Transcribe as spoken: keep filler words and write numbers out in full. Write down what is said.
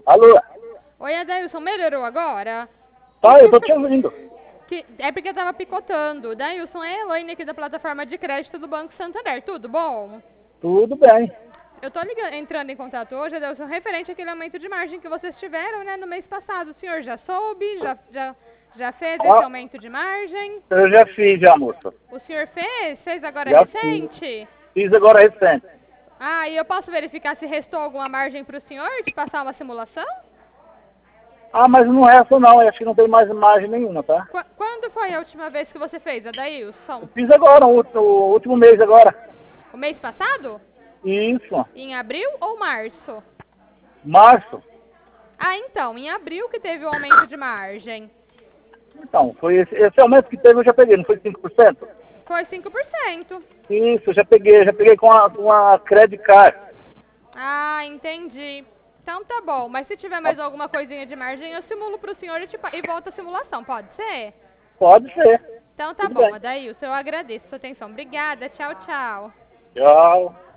Alô? Oi, Adailson, melhorou agora? Tá, eu tô Desculpa, te ouvindo. que é porque eu tava picotando. Dailson, é a Elaine aqui da plataforma de crédito do Banco Santander, tudo bom? Tudo bem. Eu tô ligando, entrando em contato hoje, Adailson, referente àquele aumento de margem que vocês tiveram, né, no mês passado. O senhor já soube? Já, já, já fez esse Ah, aumento de margem? eu já fiz já, moça. O senhor fez? Fez agora Já fiz. recente? Fiz agora recente. Ah, e eu posso verificar se restou alguma margem para o senhor de passar uma simulação? Ah, mas não é essa não, acho que não tem mais imagem nenhuma, tá? Qu- quando foi a última vez que você fez, Eu Adailson? fiz agora, o, último- o último mês agora. O mês passado? Isso, Em abril ou março? março. Ah, então, em abril que teve o aumento de margem. Então, foi esse, esse aumento que teve, eu já peguei, não foi cinco por cento? Foi cinco por cento. Isso, eu já peguei, já peguei com a, com a Credit Card. Ah, entendi. Então tá bom, mas se tiver mais alguma coisinha de margem, eu simulo pro senhor e, te pa- e volto a simulação, pode ser? Pode ser. Então tá Tudo bom, bem. Adailson, eu agradeço a sua atenção. Obrigada, tchau, tchau. Tchau.